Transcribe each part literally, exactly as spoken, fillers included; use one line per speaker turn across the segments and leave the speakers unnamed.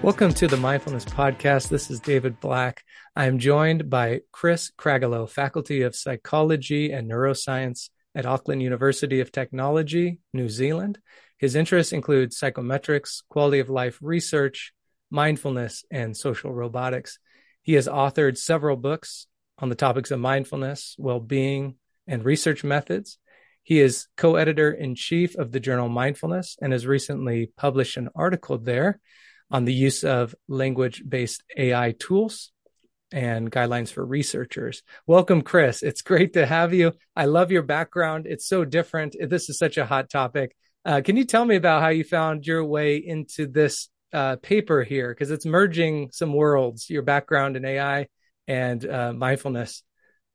Welcome to the Mindfulness Podcast. This is David Black. I am joined by Chris Kragelo, Faculty of Psychology and Neuroscience at Auckland University of Technology, New Zealand. His interests include psychometrics, quality of life research, mindfulness, and social robotics. He has authored several books on the topics of mindfulness, well-being, and research methods. He is co-editor-in-chief of the journal Mindfulness and has recently published an article there on the use of language-based A I tools and guidelines for researchers. Welcome, Chris. It's great to have you. I love your background. It's so different. This is such a hot topic. Uh, can you tell me about how you found your way into this uh, paper here? Because it's merging some worlds, your background in A I and uh, mindfulness.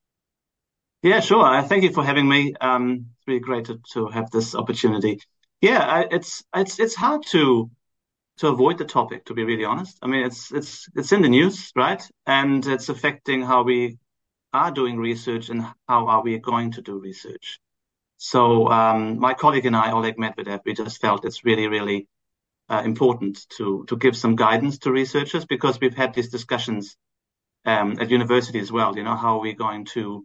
Yeah, sure. Thank you for having me. Um, it's really great to, to have this opportunity. Yeah, I, it's it's it's hard to to avoid the topic, to be really honest. I mean, it's it's it's in the news, right? And it's affecting how we are doing research and how are we going to do research. So um, my colleague and I, Oleg Medvedev, we just felt it's really, really uh, important to to give some guidance to researchers because we've had these discussions um, at university as well. You know, how are we going to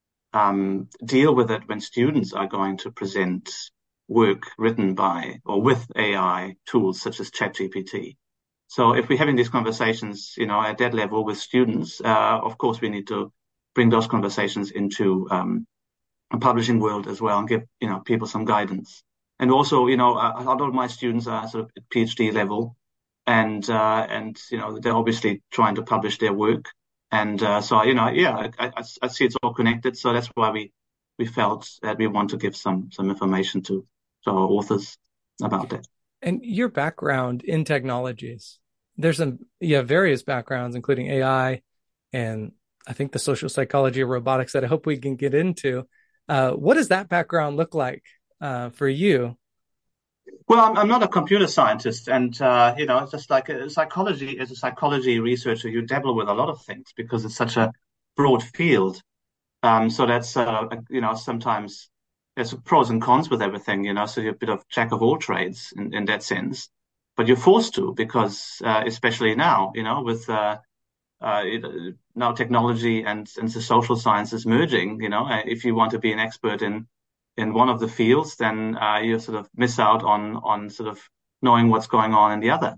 um, deal with it when students are going to present work written by or with A I tools such as ChatGPT. So if we're having these conversations, you know, at that level with students, uh, of course, we need to bring those conversations into um, a publishing world as well and give, you know, people some guidance. And also, you know, a lot of my students are sort of at PhD level and, uh, and, you know, they're obviously trying to publish their work. And uh, so, you know, yeah, I, I, I see it's all connected. So that's why we, we felt that we want to give some, some information to, to our authors about that.
And your background in technologies, there's some, you have various backgrounds, including A I and I think the social psychology of robotics that I hope we can get into. Uh, what does that background look like uh, for you?
Well, I'm, I'm not a computer scientist, and uh, you know, it's just like a psychology. As a psychology researcher, you dabble with a lot of things because it's such a broad field. Um, so that's uh, you know, sometimes there's pros and cons with everything. You know, so you're a bit of jack of all trades in, in that sense, but you're forced to because uh, especially now, you know, with uh, uh, it, now technology and and the social sciences merging. You know, if you want to be an expert in in one of the fields, then uh, you sort of miss out on on sort of knowing what's going on in the other.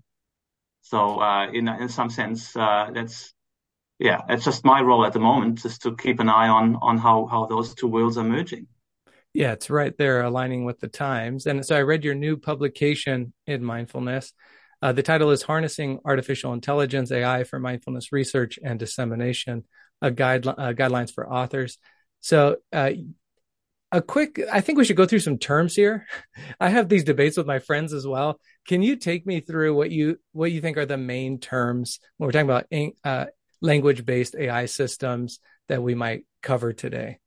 So uh, in in some sense, uh, that's yeah, it's just my role at the moment, just to keep an eye on on how how those two worlds are merging.
Yeah, it's right there, aligning with the times. And so I read your new publication in mindfulness. Uh, the title is Harnessing Artificial Intelligence, A I for Mindfulness Research and Dissemination, a guide, uh, guidelines for authors. So uh, a quick, I think we should go through some terms here. I have these debates with my friends as well. Can you take me through what you what you think are the main terms when we're talking about uh, language-based A I systems that we might cover today?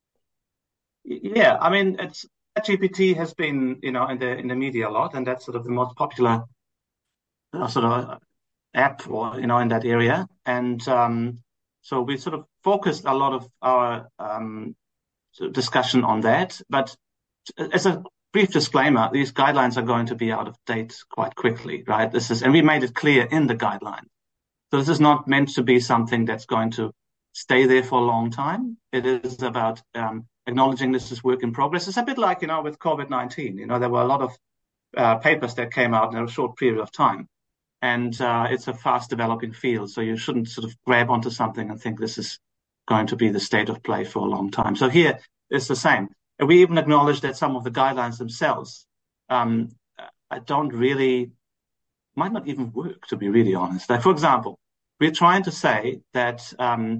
Yeah, I mean, it's ChatGPT has been, you know, in the in the media a lot, and that's sort of the most popular uh, sort of app, or you know, in that area. And um, so we sort of focused a lot of our um, discussion on that. But as a brief disclaimer, these guidelines are going to be out of date quite quickly, right? This is, and we made it clear in the guideline. So this is not meant to be something that's going to stay there for a long time. It is about um, acknowledging this is work in progress. It's a bit like, you know, with COVID nineteen, you know, there were a lot of uh, papers that came out in a short period of time. And uh, it's a fast developing field. So you shouldn't sort of grab onto something and think this is going to be the state of play for a long time. So here it's the same. And we even acknowledge that some of the guidelines themselves um, don't really, might not even work, to be really honest. Like, for example, we're trying to say that um,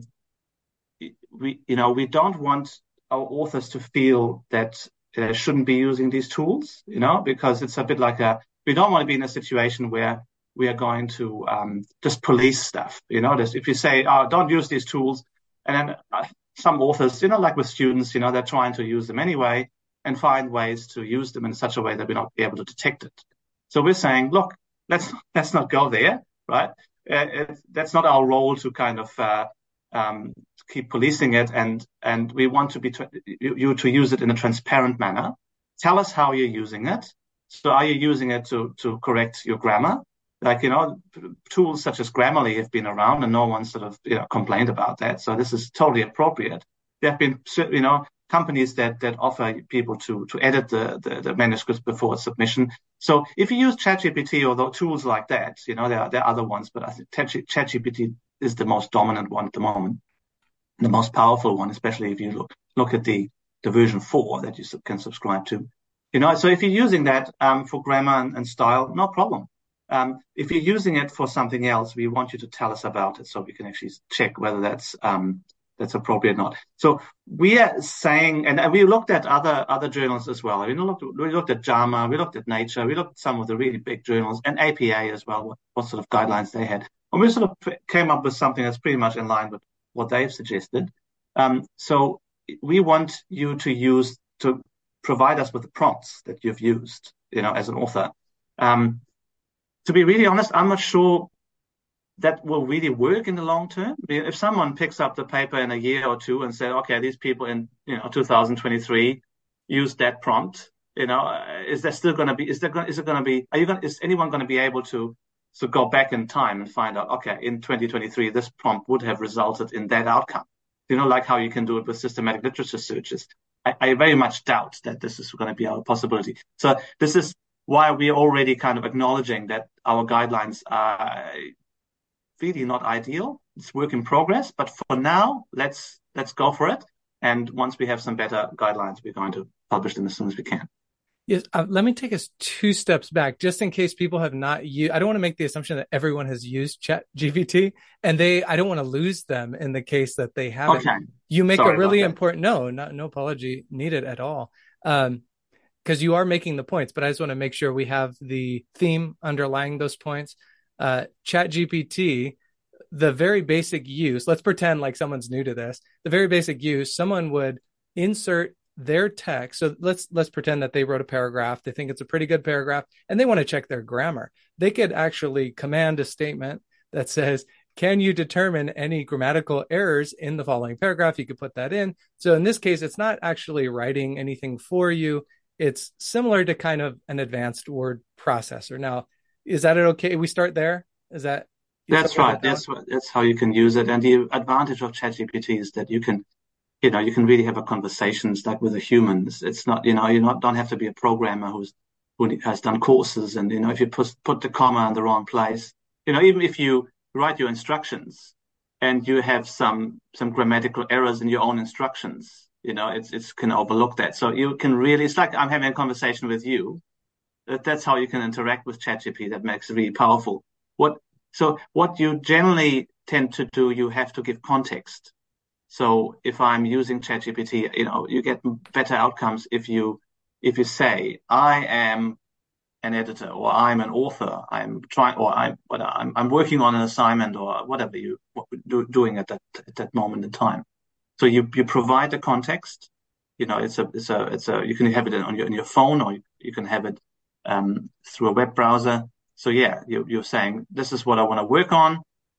we, you know, we don't want our authors to feel that they shouldn't be using these tools, you know, because it's a bit like a, we don't want to be in a situation where we are going to um, just police stuff, you know. Just, if you say, oh, don't use these tools, and then uh, some authors, you know, like with students, you know, they're trying to use them anyway and find ways to use them in such a way that we're not be able to detect it. So we're saying, look, let's let's not go there, right? Uh, it, that's not our role to kind of uh, um, keep policing it, and and we want to be tra- you, you to use it in a transparent manner. Tell us how you're using it. So are you using it to to correct your grammar? Like, you know, tools such as Grammarly have been around and no one sort of, you know, complained about that. So this is totally appropriate. There have been, you know, companies that that offer people to to edit the, the, the manuscripts before submission. So if you use ChatGPT or the tools like that, you know, there are, there are other ones, but I think ChatGPT is the most dominant one at the moment, the most powerful one, especially if you look look at the, the version four that you can subscribe to. You know, so if you're using that um, for grammar and, and style, no problem. Um, if you're using it for something else, we want you to tell us about it so we can actually check whether that's um, that's appropriate or not. So we are saying, and, and we looked at other other journals as well. We looked, we looked at JAMA, we looked at Nature, we looked at some of the really big journals, and A P A as well, what, what sort of guidelines they had. And we sort of came up with something that's pretty much in line with what they've suggested. Um, so we want you to use, to provide us with the prompts that you've used, you know, as an author. Um, To be really honest, I'm not sure that will really work in the long term. If someone picks up the paper in a year or two and says, okay, these people in, you know, two thousand twenty-three used that prompt, you know, is there still going to be, is there going, is it going to be, are you going, is anyone going to be able to, to go back in time and find out, okay, in twenty twenty-three, this prompt would have resulted in that outcome? You know, like how you can do it with systematic literature searches. I, I very much doubt that this is going to be our possibility. So this is why we're already kind of acknowledging that our guidelines are really not ideal. It's work in progress, but for now, let's let's go for it. And once we have some better guidelines, we're going to publish them as soon as we can.
Yes, uh, let me take us two steps back, just in case people have not used. I don't want to make the assumption that everyone has used ChatGPT, and they. I don't want to lose them in the case that they haven't.
Okay.
You make
Sorry
a really important. No, not, no apology needed at all. Um, because you are making the points, but I just want to make sure we have the theme underlying those points. Uh, ChatGPT, the very basic use, let's pretend like someone's new to this. The very basic use, someone would insert their text. So let's let's pretend that they wrote a paragraph. They think it's a pretty good paragraph, and they want to check their grammar. They could actually command a statement that says, can you determine any grammatical errors in the following paragraph? You could put that in. So in this case, it's not actually writing anything for you. It's similar to kind of an advanced word processor. Now, is that okay? We start there? Is that?
That's right. That's that's how you can use it. And the advantage of ChatGPT is that you can, you know, you can really have a conversations like with a human. It's, it's not, you know, you not don't have to be a programmer who's who has done courses. And you know, if you put put the comma in the wrong place, you know, even if you write your instructions and you have some some grammatical errors in your own instructions, you know, it's it's can overlook that. So you can really, it's like I'm having a conversation with you. That, that's how you can interact with ChatGPT. That makes it really powerful. What so what you generally tend to do, you have to give context. So if I'm using ChatGPT, you know, you get better outcomes if you if you say, I am an editor, or I'm an author, I'm trying, or I'm I'm, I'm working on an assignment, or whatever you do, doing at that at that moment in time. So you, you provide the context. You know, it's a it's a it's a you can have it on your on your phone, or you, you can have it um, through a web browser. So yeah, you, you're saying this is what I want to work on,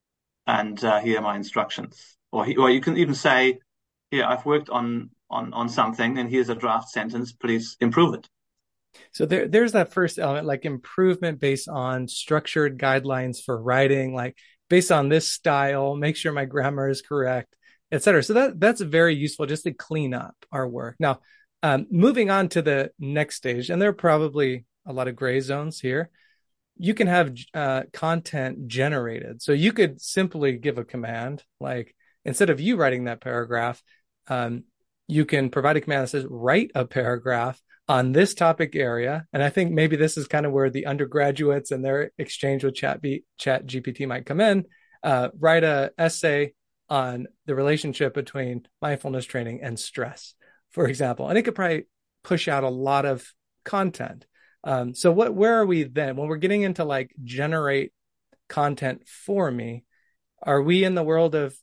and uh, here are my instructions. Or he, or you can even say, here I've worked on on on something, and here's a draft sentence. Please improve it.
So there there's that first element, like improvement based on structured guidelines for writing, like based on this style, make sure my grammar is correct, et cetera. So that that's very useful just to clean up our work. Now, um, moving on to the next stage, and there are probably a lot of gray zones here. You can have uh, content generated. So you could simply give a command, like instead of you writing that paragraph, um, you can provide a command that says, write a paragraph on this topic area. And I think maybe this is kind of where the undergraduates and their exchange with Chat, B, Chat G P T might come in. Uh, write a essay on the relationship between mindfulness training and stress, for example. And it could probably push out a lot of content. Um, so what, where are we then? When we're getting into like generate content for me, are we in the world of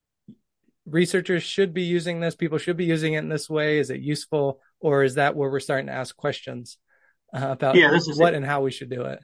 researchers should be using this, people should be using it in this way? Is it useful? Or is that where we're starting to ask questions uh, about
yeah, this is
what
it.
And how we should do it?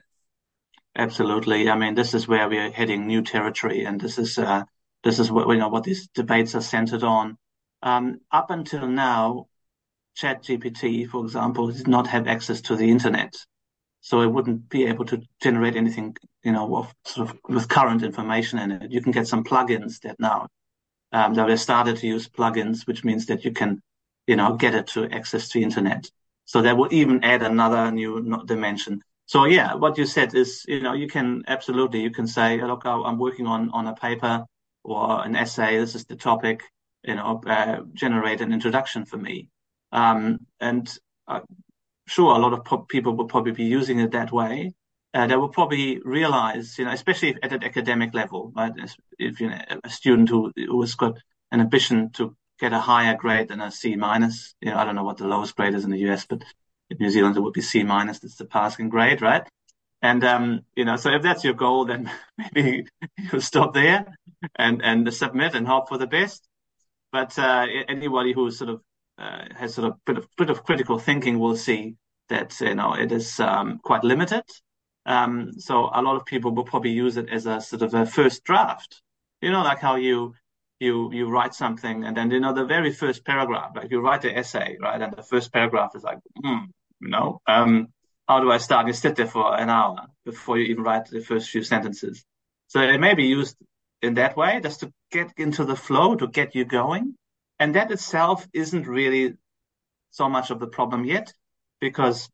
Absolutely. I mean, this is where we're heading new territory. And this is, uh, this is what, you know, what these debates are centered on. Um, up until now, ChatGPT, for example, did not have access to the internet. so it wouldn't be able to generate anything, you know, of sort of with current information in it. You can get some plugins that now um, that they started to use plugins, which means that you can, you know, get it to access the internet. So that will even add another new dimension. So yeah, what you said is, you know, you can absolutely, you can say, look, I'm working on, on a paper or an essay. This is the topic, you know, uh, generate an introduction for me. Um, and uh, sure, a lot of po- people will probably be using it that way. Uh, they will probably realize, you know, especially if at an academic level, right? If you're a student who, who has got an ambition to get a higher grade than a C minus, you know, I don't know what the lowest grade is in the U S, but in New Zealand, it would be C minus. That's the passing grade, right? And, um, you know, so if that's your goal, then maybe you'll stop there and, and submit and hope for the best. But, uh, anybody who sort of, uh, has sort of bit of, bit of critical thinking will see that, you know, it is, um, quite limited. Um, so a lot of people will probably use it as a sort of a first draft, you know, like how you, you, you write something and then, you know, the very first paragraph, like you write the essay, right? And the first paragraph is like, hmm, you know, um, how do I start? You sit there for an hour before you even write the first few sentences. So it may be used in that way, just to get into the flow, to get you going. And that itself isn't really so much of the problem yet, because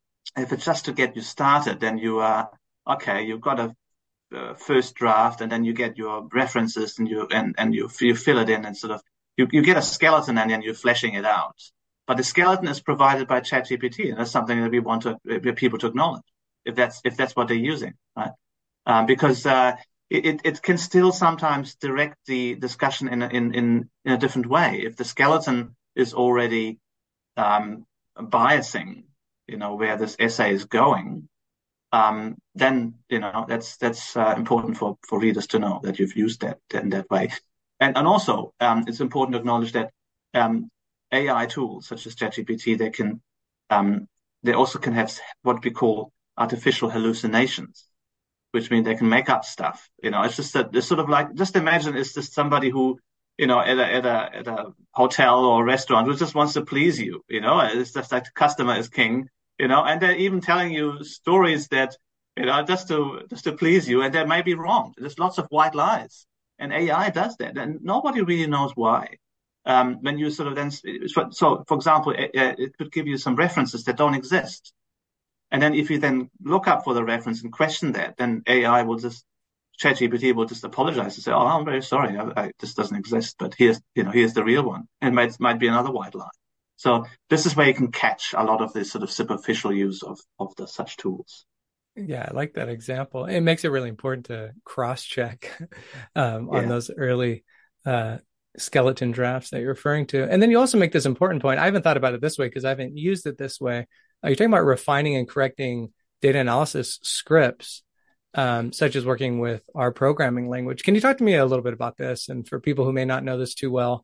if it's just to get you started, then you are, okay, you've got a uh, first draft, and then you get your references and you, and, and you, you fill it in and sort of, you, you get a skeleton and then you're fleshing it out. But the skeleton is provided by ChatGPT, and that's something that we want to, uh, people to acknowledge, if that's, if that's what they're using, right? Um, because, uh, it, it can still sometimes direct the discussion in a, in, in, in a different way. If the skeleton is already, um, biasing, you know, where this essay is going, um, then, you know, that's, that's, uh, important for, for readers to know that you've used that in that way. And, and also, um, it's important to acknowledge that, um, A I tools such as ChatGPT, they can, um, they also can have what we call artificial hallucinations, which means they can make up stuff. You know, it's just that it's sort of like, just imagine it's just somebody who, you know, at a, at a, at a hotel or a restaurant who just wants to please you, you know, it's just like the customer is king, you know, and they're even telling you stories that, you know, just to, just to please you, and they may be wrong. There's lots of white lies, and A I does that, and nobody really knows why. Um, when you sort of then, so for example, it, it could give you some references that don't exist. And then if you then look up for the reference and question that, then A I will just, ChatGPT will just apologize and say, "Oh, I'm very sorry, I, I, this doesn't exist, but here's, you know, here's the real one." And it might, might be another white lie. So this is where you can catch a lot of this sort of superficial use of, of the such tools.
Yeah, I like that example. It makes it really important to cross-check um, on
Yeah.
those early uh, skeleton drafts that you're referring to. And then you also make this important point. I haven't thought about it this way because I haven't used it this way. Are you talking about refining and correcting data analysis scripts, um, such as working with our programming language? Can you talk to me a little bit about this? And for people who may not know this too well.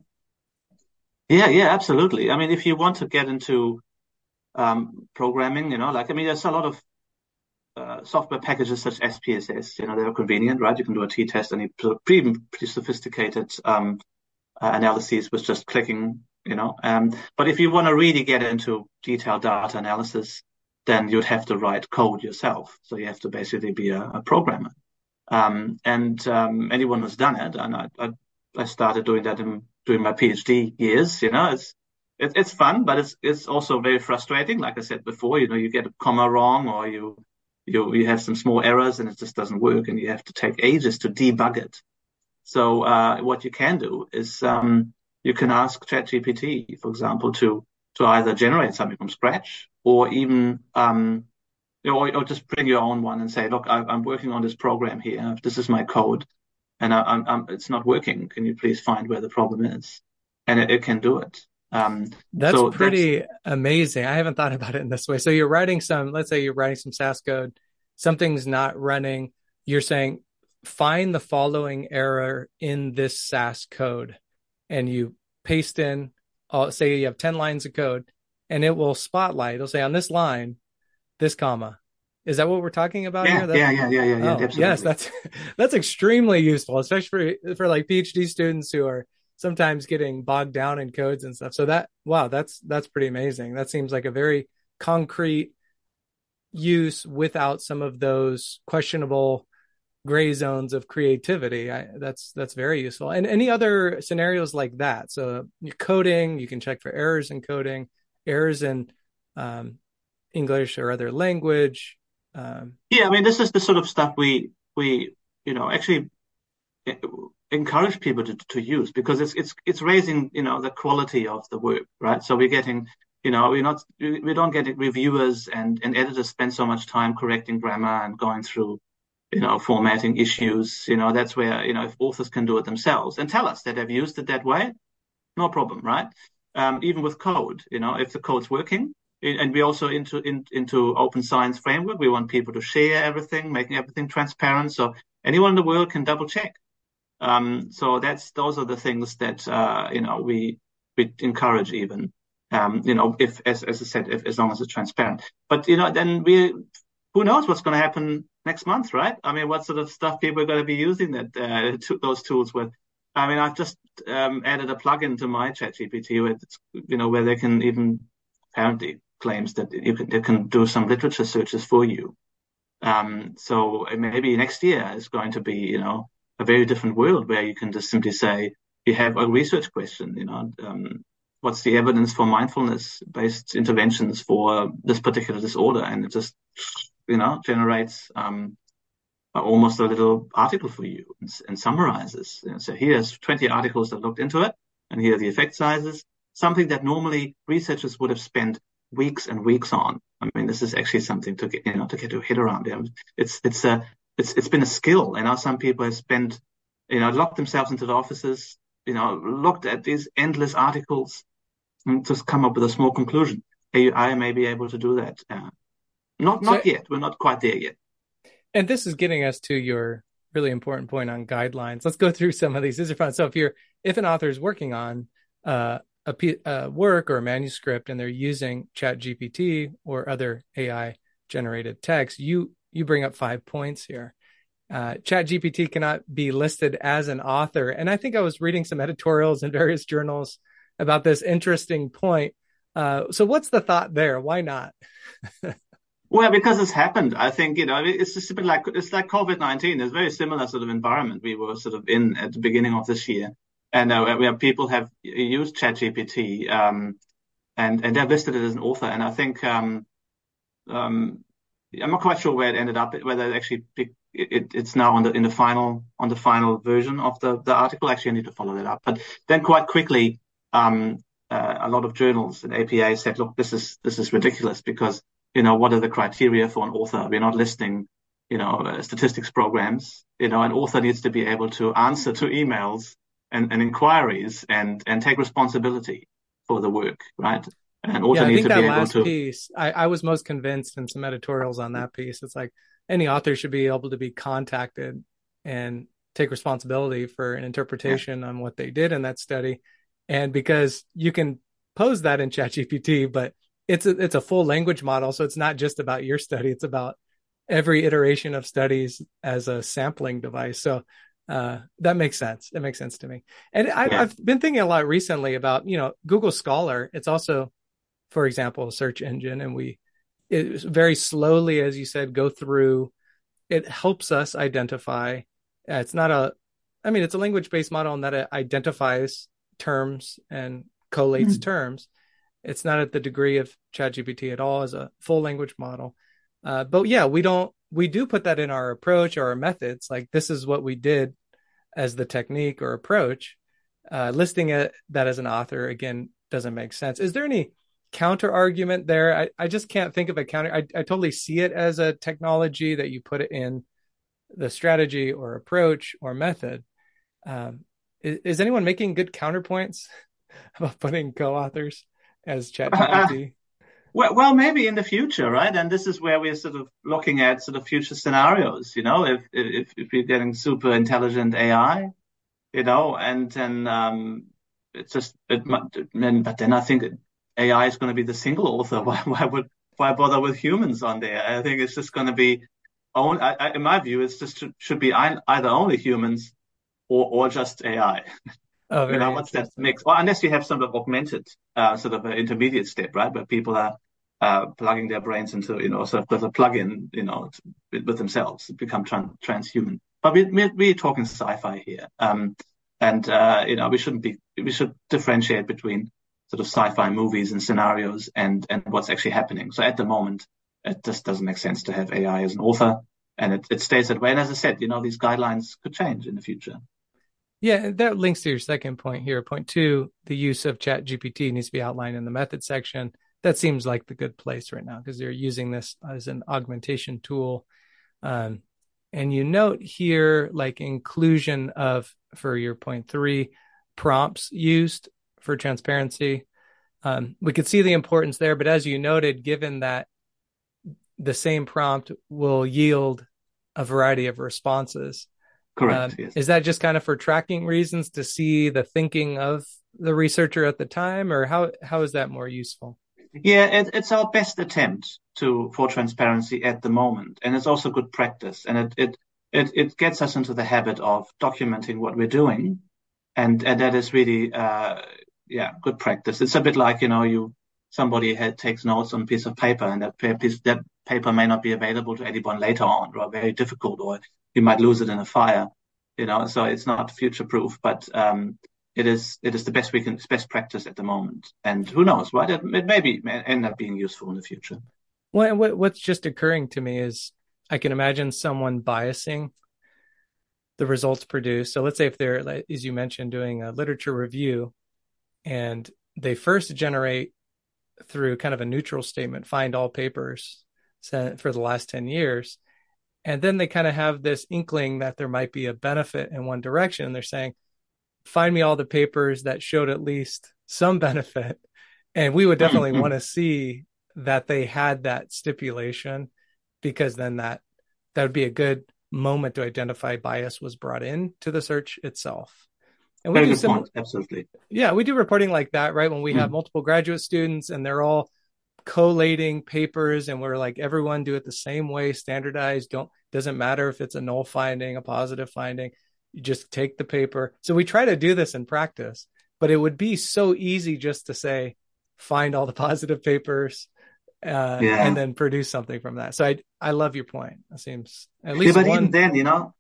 Yeah, yeah, absolutely. I mean, if you want to get into um, programming, you know, like, I mean, there's a lot of uh, software packages such as S P S S, you know, they're convenient, right? You can do a t-test and pretty, pretty sophisticated um, uh, analyses with just clicking, you know. Um, but if you want to really get into detailed data analysis, then you'd have to write code yourself. So you have to basically be a, a programmer. Um, and um, anyone who's done it, and I, I, I started doing that in during my PhD years, you know, it's it, it's fun, but it's it's also very frustrating. Like I said before, you know, you get a comma wrong, or you you you have some small errors and it just doesn't work, and you have to take ages to debug it. So uh, what you can do is um, you can ask ChatGPT, for example, to to either generate something from scratch, or even um, you know, or, or just bring your own one and say, look, I, I'm working on this program here. This is my code, and I, I'm, I'm, it's not working. Can you please find where the problem is? And it, it can do it. Um,
That's
so
pretty
that's
amazing. I haven't thought about it in this way. So you're writing some, let's say you're writing some SAS code, something's not running. You're saying, find the following error in this SAS code, and you paste in, uh, say you have ten lines of code, and it will spotlight. It'll say on this line, this comma. Is that what we're talking about
yeah,
here? That's,
yeah, yeah, yeah, yeah, yeah,
oh, yes,
absolutely.
that's that's extremely useful, especially for for like PhD students who are sometimes getting bogged down in codes and stuff. So that, wow, that's that's pretty amazing. That seems like a very concrete use without some of those questionable gray zones of creativity. I, that's that's very useful. And any other scenarios like that? So coding, you can check for errors in coding, errors in um, English or other language. Um,
Yeah, I mean, this is the sort of stuff we we you know actually e- encourage people to to use because it's it's it's raising you know the quality of the work, right? So we're getting you know we're not we we don't get reviewers and and editors spend so much time correcting grammar and going through you know formatting issues. You know that's where you know if authors can do it themselves and tell us that they've used it that way, no problem, right? Um, even with code, you know, if the code's working, and we also into in, into open science framework, we want people to share everything, making everything transparent, so anyone in the world can double check. Um, so that's those are the things that uh, you know we we encourage even. Um, you know, if as as I said, if as long as it's transparent. But you know, then we who knows what's going to happen next month, right? I mean, what sort of stuff people are going to be using that uh, to, those tools with? I mean, I've just um, added a plugin to my ChatGPT where it's, you know where they can even apparently claims that you can they can do some literature searches for you. Um, so maybe next year is going to be, you know, a very different world where you can just simply say, you have a research question, you know, um, what's the evidence for mindfulness-based interventions for this particular disorder? And it just, you know, generates um, almost a little article for you and, and summarizes. You know, so here's twenty articles that looked into it, and here are the effect sizes, something that normally researchers would have spent weeks and weeks on. I mean, this is actually something to get, you know, to get your head around. You know, it's, it's a, it's, it's been a skill. And now some people have spent, you know, locked themselves into the offices, you know, looked at these endless articles and just come up with a small conclusion. A I may be able to do that. Uh, not,
so,
not yet. We're not quite there yet.
and this is getting us to your really important point on guidelines. Let's go through some of these. These are fun. So if you're, if an author is working on uh, a, a work or a manuscript and they're using ChatGPT or other A I generated text, you you bring up five points here. Uh, ChatGPT cannot be listed as an author, and I think I was reading some editorials in various journals about this interesting point. Uh, so, what's the thought there? Why not?
Well, because it's happened. I think, you know, it's just a bit like, it's like COVID nineteen. It's a very similar sort of environment we were sort of in at the beginning of this year. And uh, where people have used ChatGPT, um, and, and they've listed it as an author. And I think, um, um, I'm not quite sure where it ended up, whether it actually, it, it, it's now on the, in the final, on the final version of the, the article. Actually, I need to follow that up. But then quite quickly, um, uh, a lot of journals and A P A said, look, this is, this is ridiculous because, you know, what are the criteria for an author? We're not listing, you know, uh, statistics programs. You know, an author needs to be able to answer to emails and, and inquiries and, and take responsibility for the work, right? And author
Yeah, I
needs
think
to
that
be able
last
to.
piece, I, I was most convinced in some editorials on that piece. It's like any author should be able to be contacted and take responsibility for an
Yeah.
interpretation on what they did in that study. And because you can pose that in ChatGPT, but it's a, it's a full language model. So it's not just about your study. It's about every iteration of studies as a sampling device. So uh, that makes sense. It makes sense to me. And I,
Yeah.
I've been thinking a lot recently about, you know, Google Scholar. It's also, for example, a search engine, and we it very slowly, as you said, go through. It helps us identify. Uh, it's not a, I mean, it's a language-based model in that it identifies terms and collates
Mm.
terms. It's not at the degree of ChatGPT at all as a full language model. Uh, but yeah, we don't, we do put that in our approach or our methods. Like this is what we did as the technique or approach. Uh, listing it that as an author again doesn't make sense. Is there any counter argument there? I, I just can't think of a counter. I, I totally see it as a technology that you put it in the strategy or approach or method. Um, is, is anyone making good counterpoints about putting co-authors as ChatGPT?
Well, well, maybe in the future, right? And this is where we're sort of looking at sort of future scenarios. You know, if if if we're getting super intelligent A I, you know, and then um, it's just it, then but then I think A I is going to be the single author. Why why would why bother with humans on there? I think it's just going to be own. I, I, in my view, it's just should, should be either only humans or or just A I.
Oh,
You know,
very
what's that
interesting.
mix? Well, unless you have sort of augmented, uh, sort of an intermediate step, right, where people are uh, plugging their brains into, you know, sort of with a plug-in, you know, with, with themselves, become trans- transhuman. But we, we, we're talking sci-fi here. Um, and, uh, you know, we shouldn't be, we should differentiate between sort of sci-fi movies and scenarios and, and what's actually happening. So at the moment, it just doesn't make sense to have A I as an author. And it, it stays that way. And as I said, you know, these guidelines could change in the future.
Yeah, that links to your second point here. Point two, the use of Chat G P T needs to be outlined in the method section. That seems like the good place right now because they're using this as an augmentation tool. Um, and you note here, like inclusion of, for your point three, prompts used for transparency. Um, we could see the importance there, but as you noted, given that the same prompt will yield a variety of responses.
Correct.
Um,
yes.
Is that just kind of for tracking reasons to see the thinking of the researcher at the time, or how how is that more useful?
Yeah, it, it's our best attempt to for transparency at the moment, and it's also good practice, and it it it, it gets us into the habit of documenting what we're doing, and and that is really uh yeah good practice. It's a bit like, you know, you somebody had takes notes on a piece of paper, and that piece that paper may not be available to anyone later on, or very difficult, or you might lose it in a fire, you know. So it's not future proof, but um it is it is the best we can it's best practice at the moment, and who knows, right? It, it maybe may end up being useful in the future.
Well, what, what's just occurring to me is I can imagine someone biasing the results produced. So let's say if they're, as you mentioned, doing a literature review, and they first generate through kind of a neutral statement, find all papers for the last ten years. And then they kind of have this inkling that there might be a benefit in one direction. And they're saying, find me all the papers that showed at least some benefit. And we would definitely want to see that they had that stipulation, because then that that would be a good moment to identify bias was brought in to the search itself. And we
Very
do
good
some,
point. Absolutely.
Yeah, we do reporting like that, right? When we have
Mm.
multiple graduate students and they're all collating papers, and we're like, everyone do it the same way, standardized. Don't doesn't matter if it's a null finding, a positive finding. You just take the paper. So we try to do this in practice, but it would be so easy just to say, find all the positive papers, uh,
Yeah.
and then produce something from that. So I I love your point. It seems at
Yeah,
least
but even
one.
then, you know,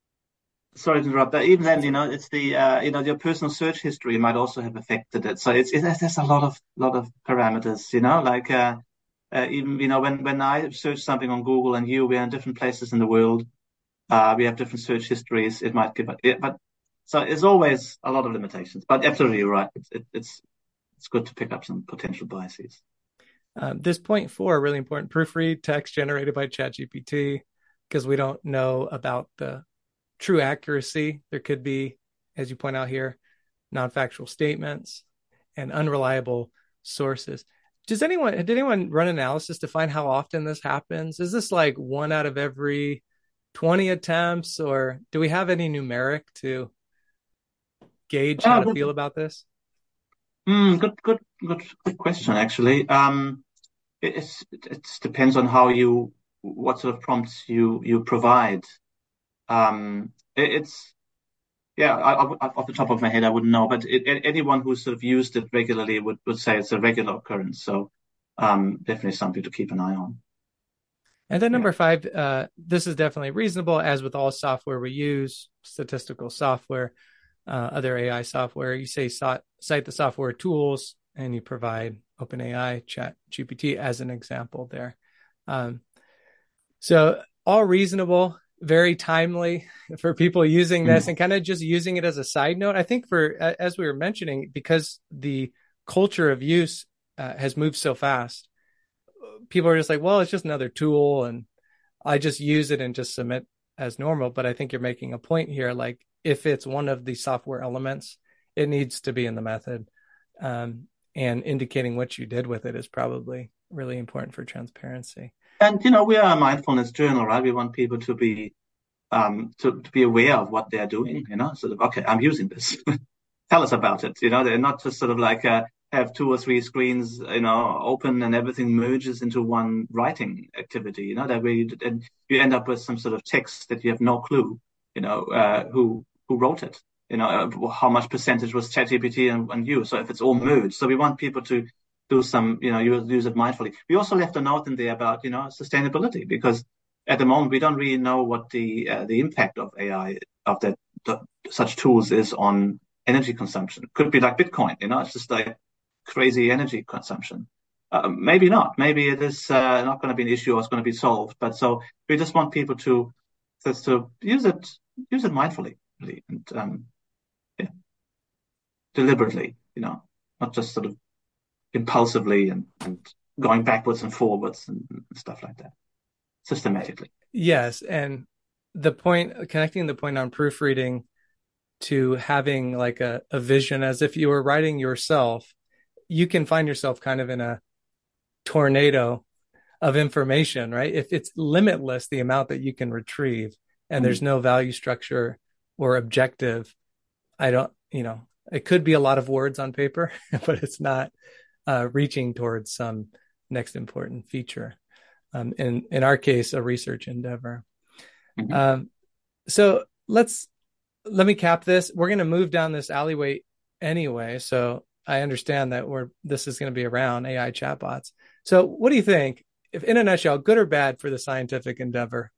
sorry to interrupt, but even then,
That's
you
right.
know, it's the uh, you know, your personal search history might also have affected it. So it's, it's there's a lot of lot of parameters, you know, like uh, uh, even you know when when I search something on Google and you, we're in different places in the world, uh, we have different search histories. It might give it, but so it's always a lot of limitations. But absolutely you're right. It's it, it's it's good to pick up some potential biases.
Um, this point four, really important, proofread text generated by ChatGPT, because we don't know about the true accuracy. There could be, as you point out here, non-factual statements and unreliable sources. Does anyone, did anyone run analysis to find how often this happens? Is this like one out of every twenty attempts, or do we have any numeric to gauge how
Oh,
to
good,
feel about this?
mm, good, good, good, good question. Actually, um, it, it's it depends on how you what sort of prompts you you provide. Um, it, it's Yeah, I, I, off the top of my head, I wouldn't know, but it, anyone who's sort of used it regularly would, would say it's a regular occurrence. So, um, definitely something to keep an eye on.
And then
Yeah.
number five, uh, this is definitely reasonable, as with all software we use, statistical software, uh, other A I software. You say cite, cite the software tools, and you provide OpenAI, Chat G P T as an example there. Um, so all reasonable, very timely for people using this,
Mm.
and kind of just using it as a side note. I think for, as we were mentioning, because the culture of use uh, has moved so fast, people are just like, well, it's just another tool, and I just use it and just submit as normal. But I think you're making a point here. Like, if it's one of the software elements, it needs to be in the method. Um, and indicating what you did with it is probably really important for transparency.
And, you know, we are a mindfulness journal, right? We want people to be, um, to, to be aware of what they're doing, you know, sort of, okay, I'm using this. Tell us about it. You know, they're not just sort of like, uh, have two or three screens, you know, open and everything merges into one writing activity, you know, that way you, and you end up with some sort of text that you have no clue, you know, uh, who, who wrote it, you know, uh, how much percentage was ChatGPT and, and you. So if it's all merged, so we want people to do some, you know, use, use it mindfully. We also left a note in there about, you know, sustainability, because at the moment we don't really know what the uh, the impact of A I, of that the, such tools is on energy consumption. It could be like Bitcoin, you know, it's just like crazy energy consumption. Uh, maybe not. Maybe it is uh, not going to be an issue, or it's going to be solved. But so we just want people to just to use it use it mindfully, really, and um, yeah, deliberately, you know, not just sort of impulsively and, and going backwards and forwards and, and stuff like that, systematically.
Yes, and the point, connecting the point on proofreading to having like a, a vision as if you were writing yourself, you can find yourself kind of in a tornado of information, right? If it's limitless, the amount that you can retrieve, and there's no value structure or objective, I don't, you know, it could be a lot of words on paper, but it's not uh, reaching towards some next important feature. Um, in, in our case, a research endeavor.
Mm-hmm.
Um, so let's, let me cap this. We're going to move down this alleyway anyway. So I understand that we're, this is going to be around A I chatbots. So what do you think, if in a nutshell, good or bad for the scientific endeavor?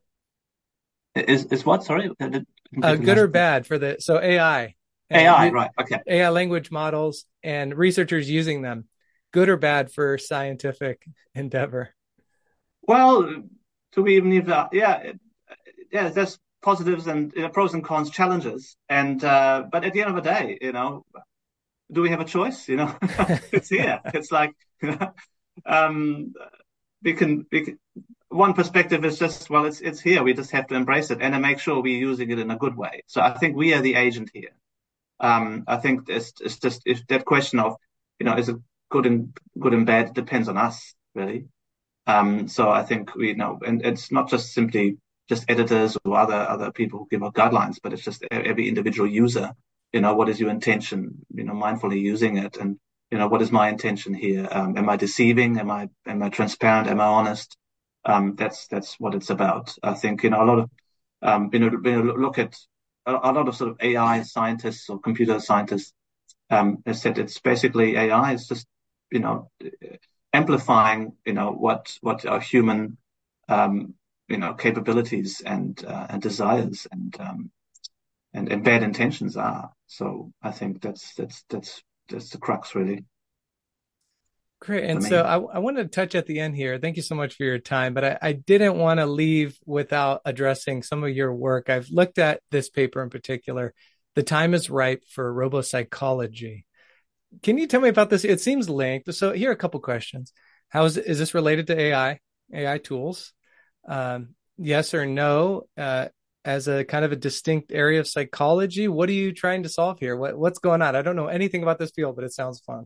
Is is what? Sorry,
Uh, good or bad for the, so A I.
A I, you, right? Okay.
A I language models and researchers using them, good or bad for scientific endeavor?
Well, to be even that, yeah, yeah, there's positives and, you know, pros and cons, challenges, and uh, but at the end of the day, you know, do we have a choice? You know, it's here. It's like, you know, um, we can, we can. One perspective is just, well, it's it's here. We just have to embrace it and then make sure we're using it in a good way. So I think we are the agent here. Um, I think it's, it's just if that question of, you know, is it good and good and bad, it depends on us, really. Um, so I think we know, and it's not just simply just editors or other other people who give out guidelines, but it's just every individual user. You know, what is your intention? You know, mindfully using it, and you know, what is my intention here? Um, am I deceiving? Am I am I transparent? Am I honest? Um, that's that's what it's about. I think, you know, a lot of um, you know, when you look at a, a lot of sort of A I scientists or computer scientists um, have said it's basically A I is just, you know, amplifying, you know, what what our human um, you know, capabilities and uh, and desires and um, and and bad intentions are. So I think that's that's that's that's the crux, really.
Great. And so I, I wanted to touch at the end here. Thank you so much for your time, but I, I didn't want to leave without addressing some of your work. I've looked at this paper in particular. The time is ripe for robopsychology. Can you tell me about this? It seems linked. So here are a couple questions. How is, is this related to A I, A I tools? Um, yes or no? Uh, as a kind of a distinct area of psychology, what are you trying to solve here? What, what's going on? I don't know anything about this field, but it sounds fun.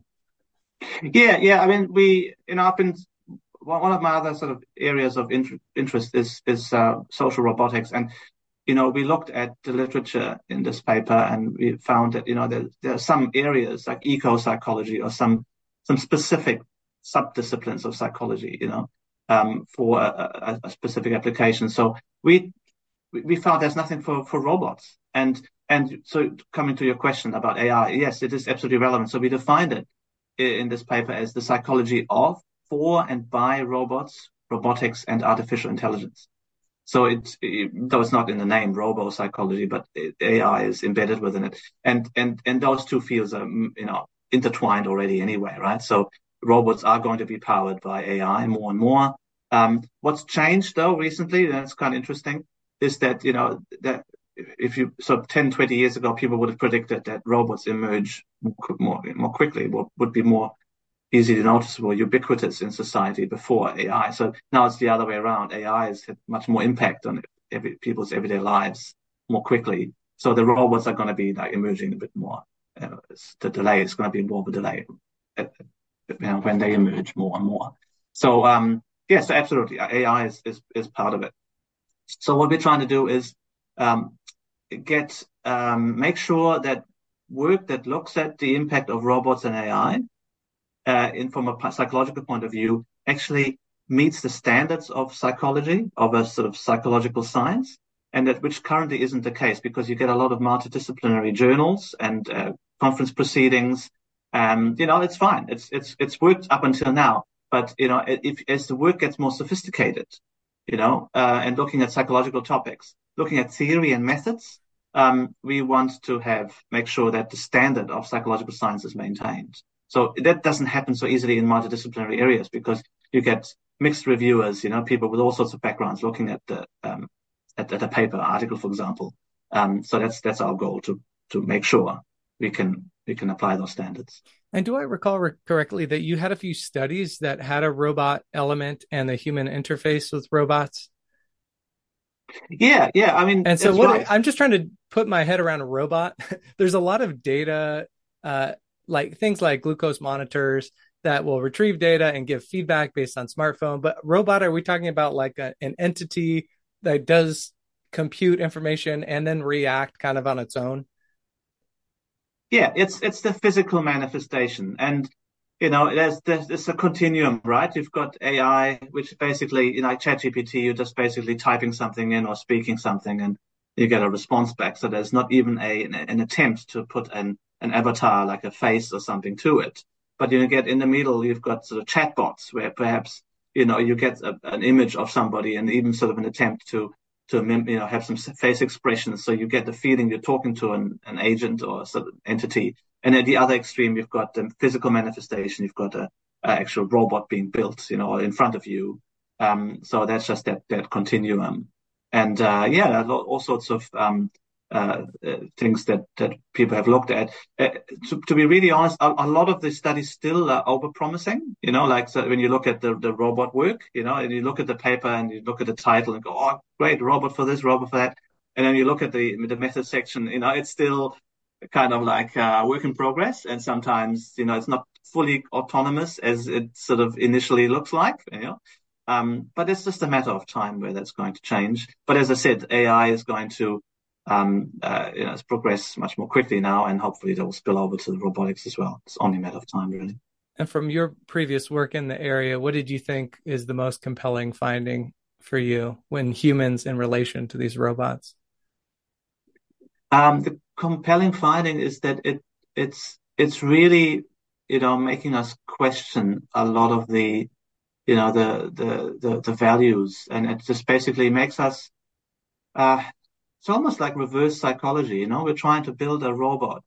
Yeah, yeah. I mean, we, you know, I've been, one of my other sort of areas of inter- interest is is uh, social robotics, and you know, we looked at the literature in this paper, and we found that, you know, there, there are some areas like eco-psychology or some some specific subdisciplines of psychology, you know, um, for a, a, a specific application. So we we found there's nothing for for robots, and and so coming to your question about A I, yes, it is absolutely relevant. So we defined it in this paper as the psychology of, for, and by robots, robotics, and artificial intelligence. So it's, it, though it's not in the name, robo-psychology, but A I is embedded within it. And, and, and those two fields are, you know, intertwined already anyway, right? So robots are going to be powered by A I more and more. Um, what's changed though recently, that's kind of interesting, is that, you know, that if you, so ten, twenty years ago, people would have predicted that robots emerge more, more quickly, would, would be more easily noticeable, ubiquitous in society before A I. So now it's the other way around. A I has had much more impact on every, people's everyday lives more quickly. So the robots are going to be like emerging a bit more. Uh, the delay is going to be more of a delay, uh, you know, when they emerge more and more. So um, yes, absolutely, A I is, is is part of it. So what we're trying to do is um, get um, make sure that work that looks at the impact of robots and A I uh, in from a psychological point of view actually meets the standards of psychology, of a sort of psychological science, and that which currently isn't the case, because you get a lot of multidisciplinary journals and uh, conference proceedings And, you know, it's fine. It's, it's, it's worked up until now. But, you know, if, as the work gets more sophisticated, you know, uh, and looking at psychological topics, looking at theory and methods, um, we want to have, make sure that the standard of psychological science is maintained. So that doesn't happen so easily in multidisciplinary areas because you get mixed reviewers, you know, people with all sorts of backgrounds looking at the, um, at, at a paper article, for example. Um, so that's, that's our goal to, to make sure we can, we can apply those standards.
And do I recall re- correctly that you had a few studies that had a robot element and a human interface with robots?
Yeah, yeah. I mean,
And so
that's
what
right.
I'm just trying to put my head around a robot. There's a lot of data, uh, like things like glucose monitors that will retrieve data and give feedback based on smartphone. But robot, are we talking about like a, an entity that does compute information and then react kind of on its own?
Yeah, it's it's the physical manifestation, and you know, there's there's, there's a continuum, right? You've got A I, which basically, you know, like ChatGPT, you're just basically typing something in or speaking something, and you get a response back. So there's not even a an, an attempt to put an an avatar like a face or something to it. But you get in the middle, you've got sort of chatbots where perhaps you know you get a, an image of somebody and even sort of an attempt to to you know have some face expressions, so you get the feeling you're talking to an, an agent or sort of entity. And at the other extreme, you've got the physical manifestation. You've got a, a actual robot being built, you know, in front of you. Um, so that's just that that continuum. And uh, yeah, all sorts of um, uh, uh, things that that people have looked at. Uh, to, to be really honest, a, a lot of the studies still are overpromising. You know, like so when you look at the the robot work, you know, and you look at the paper and you look at the title and go, oh, great, robot for this, robot for that. And then you look at the the method section, you know, it's still kind of like a work in progress. And sometimes, you know, it's not fully autonomous as it sort of initially looks like, you know. Um, but it's just a matter of time where that's going to change. But as I said, A I is going to, um, uh, you know, progress much more quickly now, and hopefully that will spill over to the robotics as well. It's only a matter of time, really.
And from your previous work in the area, what did you think is the most compelling finding for you when humans in relation to these robots?
Um, the compelling finding is that it it's it's really, you know, making us question a lot of the, you know, the the the, the values, and it just basically makes us. Uh, it's almost like reverse psychology. You know, we're trying to build a robot.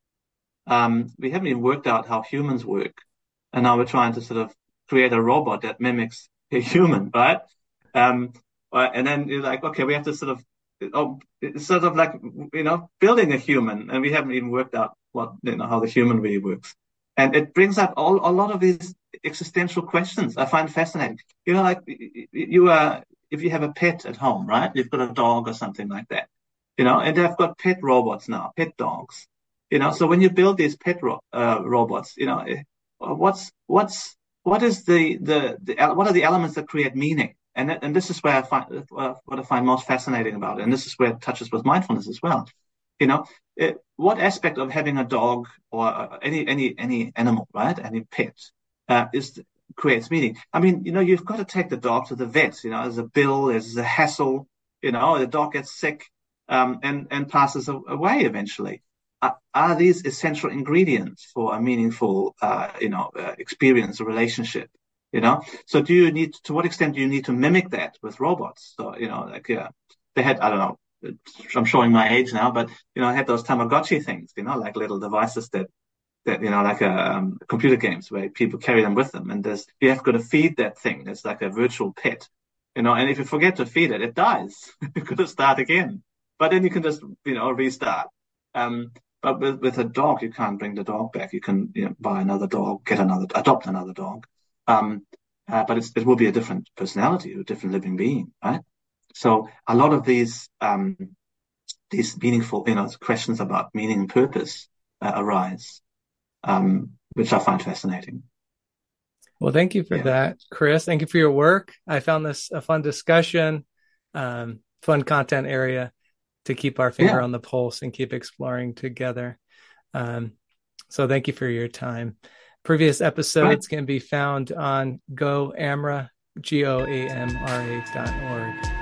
Um, we haven't even worked out how humans work, and now we're trying to sort of create a robot that mimics a human, right? Um, uh, and then you're like, okay, we have to sort of, oh, it's sort of like, you know, building a human, and we haven't even worked out what, you know, how the human really works. And it brings up all a lot of these existential questions. I find fascinating. You know, like you are, if you have a pet at home, right? You've got a dog or something like that, you know, and they've got pet robots now, pet dogs, you know. So when you build these pet ro- uh, robots, you know, what's what's what is the, the the what are the elements that create meaning? And and this is where I find what I find most fascinating about it, and this is where it touches with mindfulness as well. You know, it, what aspect of having a dog or any any any animal, right, any pet, uh, is creates meaning? I mean, you know, you've got to take the dog to the vet. You know, there's a bill, there's a hassle. You know, the dog gets sick, um, and and passes away eventually. Are, are these essential ingredients for a meaningful, uh, you know, uh, experience or relationship? You know, so do you need, to what extent do you need to mimic that with robots? So, you know, like, yeah, they had, I don't know, I'm showing my age now, but, you know, I had those Tamagotchi things, you know, like little devices that, that, you know, like a, um, computer games where people carry them with them. And there's, you have got to feed that thing. It's like a virtual pet, you know, and if you forget to feed it, it dies. You've got to start again, but then you can just, you know, restart. Um, but with, with a dog, you can't bring the dog back. You can, you know, buy another dog, get another, adopt another dog. Um, uh, but it's, it will be a different personality, a different living being, right? So a lot of these um, these meaningful, you know, questions about meaning and purpose uh, arise, um, which I find fascinating.
Well, thank you for
Yeah,
that, Chris. Thank you for your work. I found this a fun discussion, um, fun content area to keep our finger
yeah,
on the pulse and keep exploring together. Um, so thank you for your time. Previous
right.
episodes can be found on GoAmra, G O A M R A dot org.